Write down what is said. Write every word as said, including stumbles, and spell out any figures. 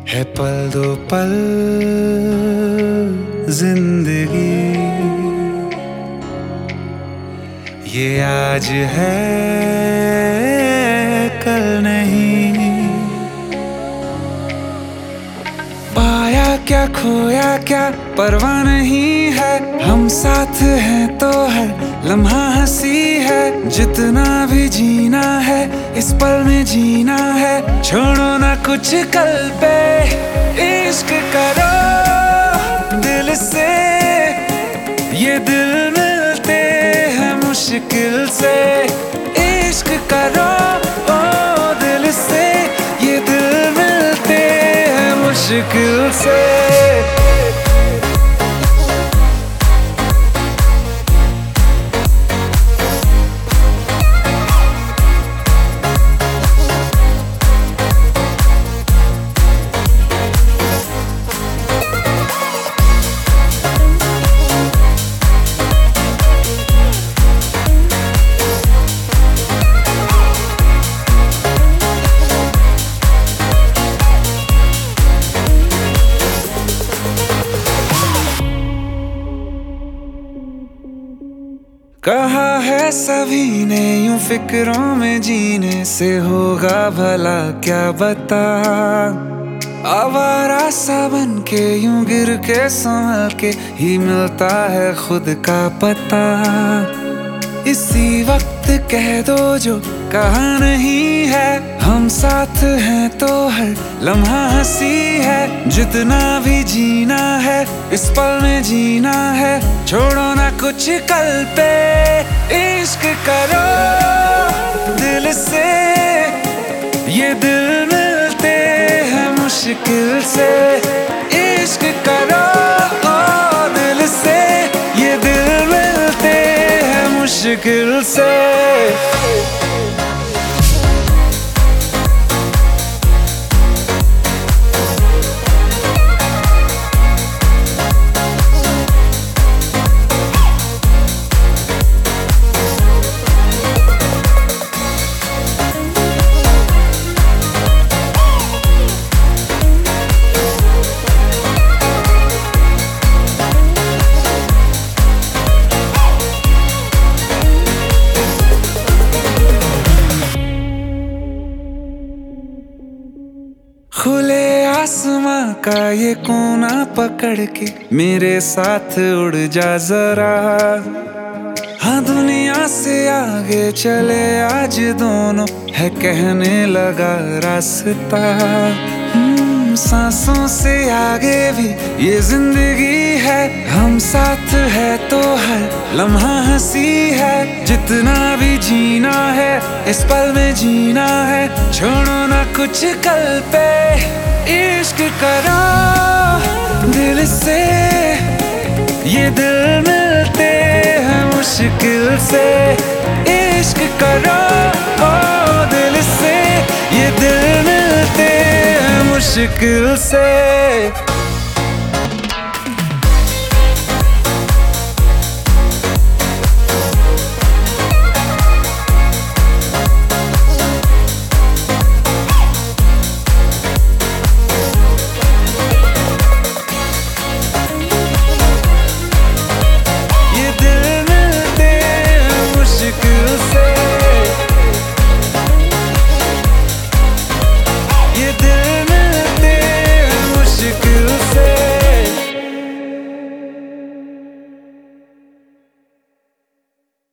है पल दो पल जिंदगी, ये आज है कल नहीं। पाया क्या खोया क्या परवाह नहीं है, हम साथ हैं तो है लम्हा हंसी है। जितना भी जीना है इस पल में जीना है, छोड़ो ना कुछ कल पे। इश्क करो दिल से, ये दिल मिलते हैं मुश्किल से। इश्क करो ओ दिल से, ये दिल मिलते हैं मुश्किल से। कहा है सभी ने यूं फिक्रों में जीने से होगा भला क्या बता। आवारा सा बन के यूं गिर के संभल के ही मिलता है खुद का पता। इसी वक्त कह दो जो कहा नहीं है, हम साथ हैं तो हर लम्हा हंसी है। जितना भी जीना है इस पल में जीना है, छोड़ो ना कुछ कल पे। इश्क करो दिल से, ये दिल मिलते हैं मुश्किल से। इश्क करो ओ दिल से, ये दिल मिलते हैं मुश्किल से। खुले आसमां का ये कोना पकड़ के मेरे साथ उड़ जा जरा। हाँ दुनिया से आगे चले आज दोनों, है कहने लगा रास्ता। हम्म सांसों से आगे भी ये जिंदगी है, हम साथ है तो हर लम्हा हंसी है। जितना भी जीना है इस पल में जीना है, छोड़ो ना कुछ कल पे। इश्क करो दिल से, ये दिल मिलते हैं मुश्किल से। इश्क करो ओ दिल से, ये दिल मिलते हैं मुश्किल से।